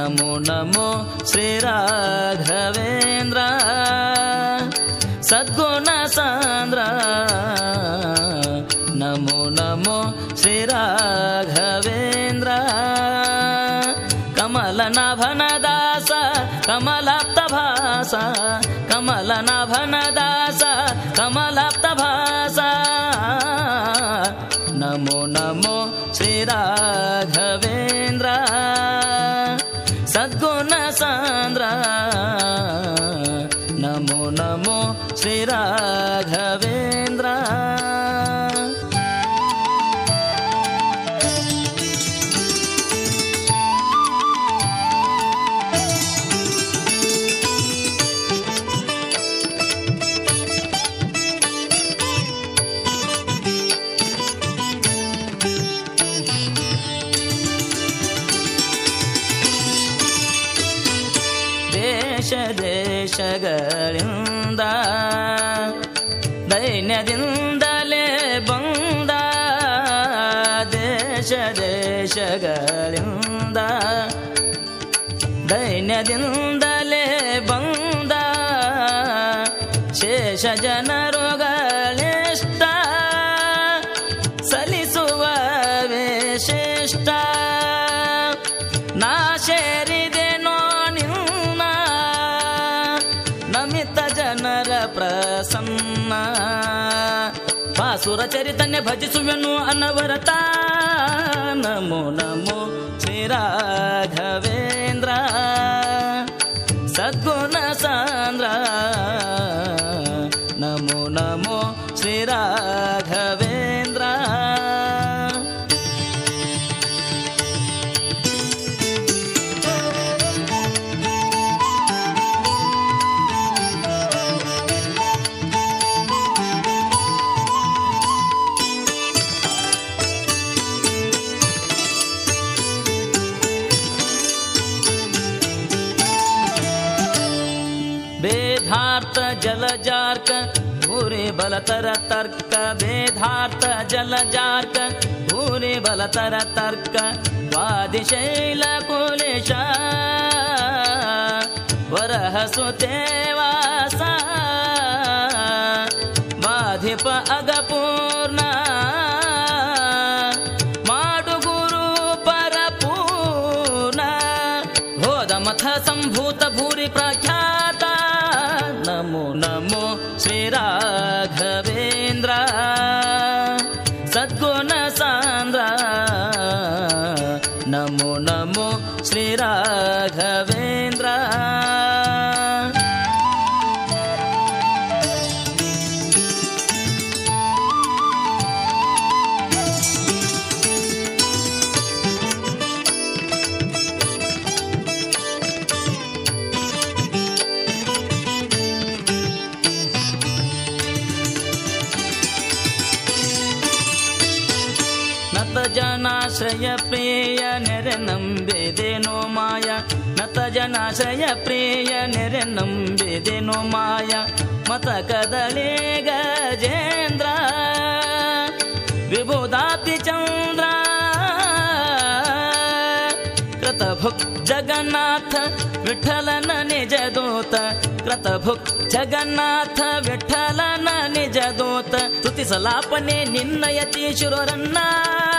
ನಮೋ ನಮೋ ಶ್ರೀ ರಾಘವೇಂದ್ರ ಸದ್ಗುಣ ಸಾಂದ್ರ ನಮೋ ನಮೋ ಶ್ರೀ ರಾಘವೇಂದ್ರ ಕಮಲನಾಭನ ದಾಸ ಕಮಲಾಪ್ತ ಭಾಸ ಕಮಲನಾಭನ ದಾಸ ಕಮಲಾಪ್ತ ಭಾಸ ನಮೋ ನಮೋ ಶ್ರೀ ರಾಘವೇಂದ್ರ ಸದ್ಗುಣ ಸಾಂದ್ರ ನಮೋ ನಮೋ ಶ್ರೀ ರಾಘವೇಂದ್ರ ದೇಶಗಳಿಂದ ದೈನ್ಯದಿಂದಲೇ ಬಂದ ದೇಶಗಳಿಂದ ದೈನ್ಯದಿಂದಲೇ ಬಂದ ಶೇಷ ಜನರುಗಳಿಷ್ಟ ಸಲಿಸುವ ವೇಶಿಷ್ಟ ನಾ ಸೇರಿದೆನೋ ನಿನ್ನ ನಮಿತ ಜನರ ಪ್ರಸನ್ನ ಬಾಸುರ ಚರಿತನ್ನೇ ಭಜಿಸುವೆನು ಅನವರತ ನಮೋ ನಮೋ ಶ್ರೀ ರಾಘವೇಂದ್ರ ಸದ್ಗುಣ ಸಾಂದ್ರ ನಮೋ ನಮೋ ಶ್ರೀ ರಾಘವೇಂದ್ರ ಬೇಧಾರ್ಥ ಜಲಜಾರ್ಕ ಭೂರಿ ಬಲತರ ತರ್ಕ ಬೇಧಾರ್ಥ ಜಲಜಾರ್ಕ ಭೂರಿ ಬಲತರ ತರ್ಕ ವಾದಿಶೈಲ ಕುಲೇಶ ವರಹಸುತೇವಾಸ ಬಾಧಿಪ ಅಗಪೂರ್ಣ ಮಾಡು ಗುರು ಪರಪೂರ್ಣ ಹೋದ ಮಥ ಸಂಭೂತ ಭೂರಿ ಪ್ರಖ್ಯಾತ ನಮೋ ನಮೋ ಶ್ರೀ ರಾಘವೇಂದ್ರ ಸದ್ಗುಣ ಸಾಂದ್ರ ನಮೋ ನಮೋ ಶ್ರೀ ರಾಘವೇಂದ್ರ ಜನಾಶ್ರಯ ಪ್ರಿಯ ನೆರೆ ನಂಬಿದೆನೋ ಮಾಯ ನತ ಜನಾಶ್ರಯ ಪ್ರಿಯ ನೆರೆ ನಂಬಿದೆನೋ ಮಾಯ ಮತ ಕದಳಿ ಗಜೇಂದ್ರ ವಿಭುದಾತಿ ಚಂದ್ರ ಕೃತಭುಕ್ ಜಗನ್ನಾಥ ವಿಠಲನ ನಿಜ ದೂತ ಕೃತಭುಕ್ ಜಗನ್ನಾಥ ವಿಠಲನ ನಿಜ ದೂತ ಸ್ತುತಿ ಸಲಾಪನೆ ನಿನ್ನ ಯತೀಶ್ವರನ್ನ